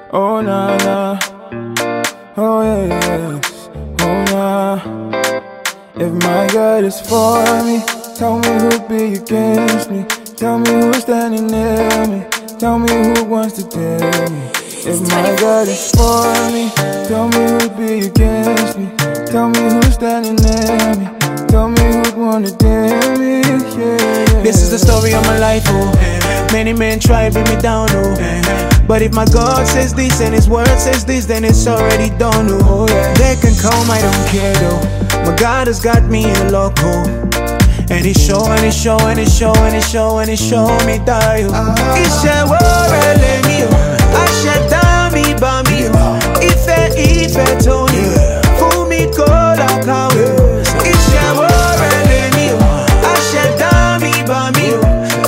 Oh nah nah, oh yes, oh nah. If my God is for me, tell me who'll be against me. Tell me who's standing near me. Tell me who wants to tell me. If my God is for me, tell me who'll be against me. Tell me who's standing near me. Tell me who'd wanna dare me, yeah. This is the story of my life, oh. Many men try to bring me down, oh. But if my God says this and His word says this, then it's already done, oh. They can come, I don't care, though. My God has got me in the loco. And He's showing, He's showing, He's showing, He's showing, He's showing me that, oh. Iṣẹ́ wọ́ọ̀rẹ́ lèmi o, aṣẹ̀dá mi bá mi o. Ìfẹ́ tó ní fún mi kò lákàwé. Iṣẹ́ wọ́ọ̀rẹ́ lèmi o, aṣẹ̀dá mi bá mi o.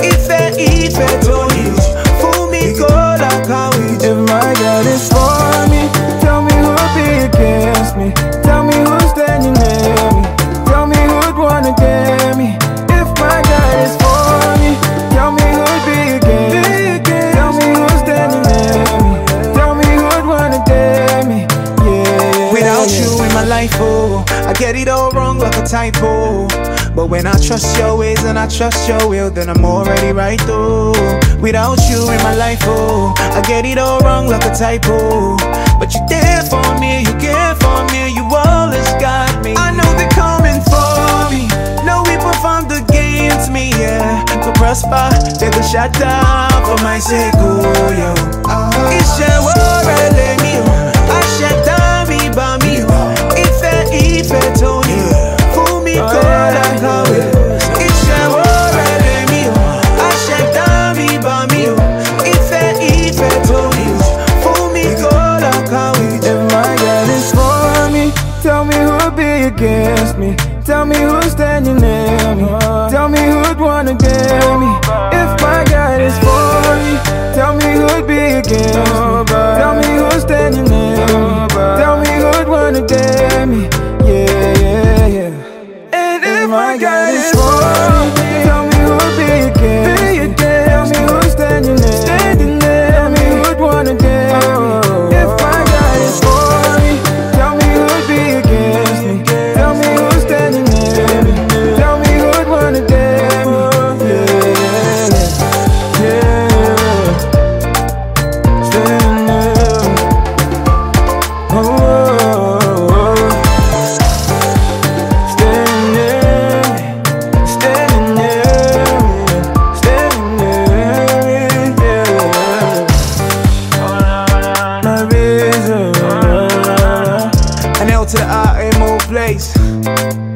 Ìfẹ́ tó ní fún mi kò lákàwé. If my God is for me, tell me who'll be against me. Tell me who's standing near me. Tell me who'd wanna dare me. If my God is for me, tell me who'd be against me. Tell me who's standing near me. Tell me who'd wanna dare me. Yeah. Without you in my life, oh, I get it all wrong like a typo. But when I trust your ways and I trust your will, then I'm already right though. Without you in my life, oh, I get it all wrong like a typo. But you're there for me, you care for me, you always got me. I know they're coming for me, no weapon formed against me, yeah. To prosper, they will shut down for my sake, oh, yo. Iṣẹ́ wọ́ọ̀rẹ́ lèmi o, aṣẹ̀dá mi bá mi o. Ìfẹ́ tó ní fún mi kò lákàwé. Iṣẹ́ wọ́ọ̀rẹ́ lèmi o, aṣẹ̀dá mi bá mi o. Ìfẹ́ tó ní fún mi kò lákàwé. If my God is for me, tell me who'll be against me. Tell me who's standing near me. Tell me who'd wanna dare me. If my God is for me, tell me who'd be against me. Tell me who's standing near me. Tell me who'd wanna dare me. Yeah, yeah, yeah. And if my God is for me, tell me who'd be against me. Tell me who's standing near me. Tell me who'd wanna dare me. If my God is for me, tell me who'd be against me. Tell me who's standing near me. Tell me who'd wanna dare me. Yeah, yeah. Standing near me. Oh, oh, oh. Standing near me. Standing near me. Standing near me. Yeah. My reason. An L to the I, more place.